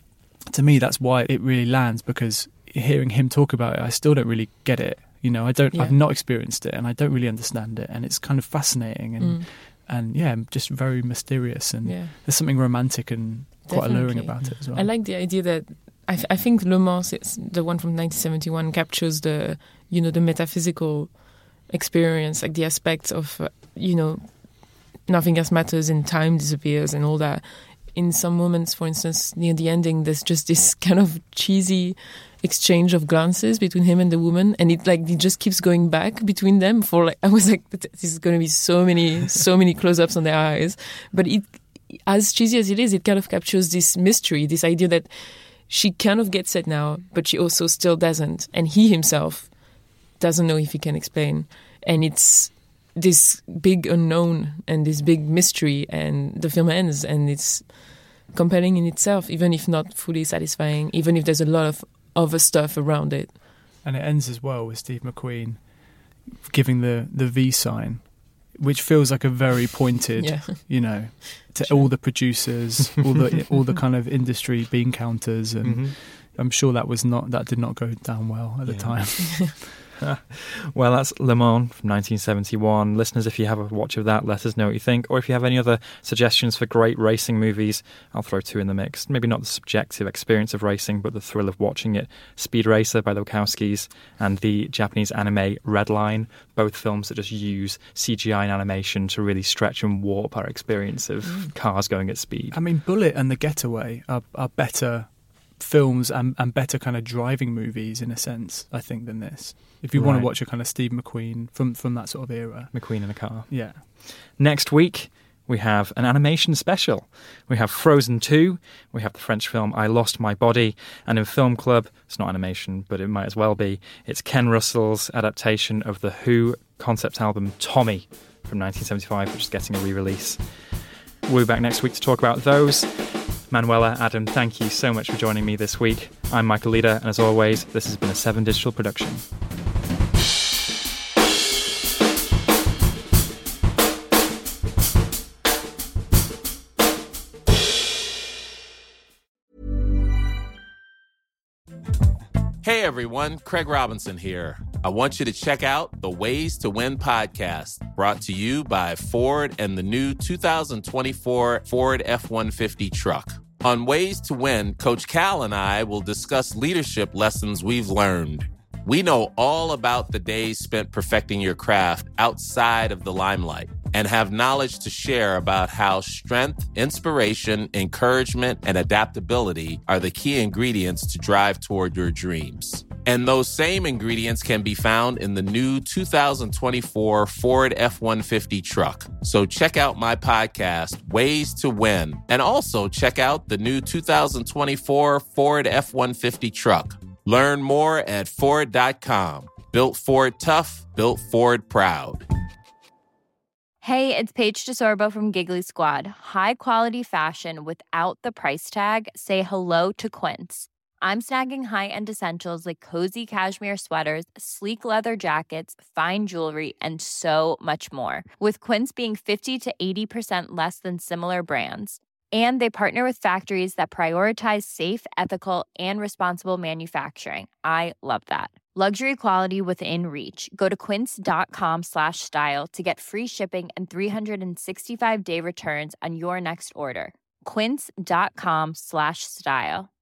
To me, that's why it really lands, because hearing him talk about it, I still don't really get it. You know, I don't, yeah. I've not experienced it, and I don't really understand it, and it's kind of fascinating and mm. and yeah, just very mysterious, and yeah. there's something romantic and quite Definitely. alluring about it as well. I like the idea that I, th- I think Le Mans, it's the one from nineteen seventy-one, captures the, you know, the metaphysical experience, like the aspects of, uh, you know, nothing else matters and time disappears and all that. In some moments, for instance, near the ending, there's just this kind of cheesy exchange of glances between him and the woman, and it like it just keeps going back between them for like I was like, this is going to be so many, so many close-ups on their eyes. But it, as cheesy as it is, it kind of captures this mystery, this idea that she kind of gets it now, but she also still doesn't. And he himself doesn't know if he can explain. And it's this big unknown and this big mystery, and the film ends, and it's compelling in itself, even if not fully satisfying, even if there's a lot of other stuff around it. And it ends as well with Steve McQueen giving the, the V sign, which feels like a very pointed, yeah. you know, to sure. all the producers, all the all the kind of industry bean counters, and mm-hmm. I'm sure that was not that did not go down well at yeah. the time. Well, that's Le Mans from nineteen seventy-one. Listeners, if you have a watch of that, let us know what you think. Or if you have any other suggestions for great racing movies, I'll throw two in the mix. Maybe not the subjective experience of racing, but the thrill of watching it. Speed Racer by the Wachowskis and the Japanese anime Red Line, both films that just use C G I and animation to really stretch and warp our experience of mm. cars going at speed. I mean, Bullet and The Getaway are, are better films and, and better kind of driving movies in a sense, I think, than this. If you right. want to watch a kind of Steve McQueen from, from that sort of era. McQueen in a car. Yeah. Next week, we have an animation special. We have Frozen two, we have the French film I Lost My Body, and in Film Club, it's not animation, but it might as well be, it's Ken Russell's adaptation of the Who concept album Tommy from nineteen seventy-five, which is getting a re-release. We'll be back next week to talk about those. Manuela, Adam, thank you so much for joining me this week. I'm Michael Leader, and as always, this has been a Seven Digital production. Hey everyone, Craig Robinson here. I want you to check out the Ways to Win podcast, brought to you by Ford and the new two thousand twenty-four Ford F one fifty truck. On Ways to Win, Coach Cal and I will discuss leadership lessons we've learned. We know all about the days spent perfecting your craft outside of the limelight and have knowledge to share about how strength, inspiration, encouragement, and adaptability are the key ingredients to drive toward your dreams. And those same ingredients can be found in the new two thousand twenty-four Ford F one fifty truck. So check out my podcast, Ways to Win, and also check out the new two thousand twenty-four Ford F one fifty truck. Learn more at Ford dot com. Built Ford tough, built Ford proud. Hey, it's Paige DeSorbo from Giggly Squad. High quality fashion without the price tag. Say hello to Quince. I'm snagging high-end essentials like cozy cashmere sweaters, sleek leather jackets, fine jewelry, and so much more. With Quince being fifty to eighty percent less than similar brands. And they partner with factories that prioritize safe, ethical, and responsible manufacturing. I love that. Luxury quality within reach. Go to quince.com slash style to get free shipping and three sixty-five day returns on your next order. Quince.com slash style.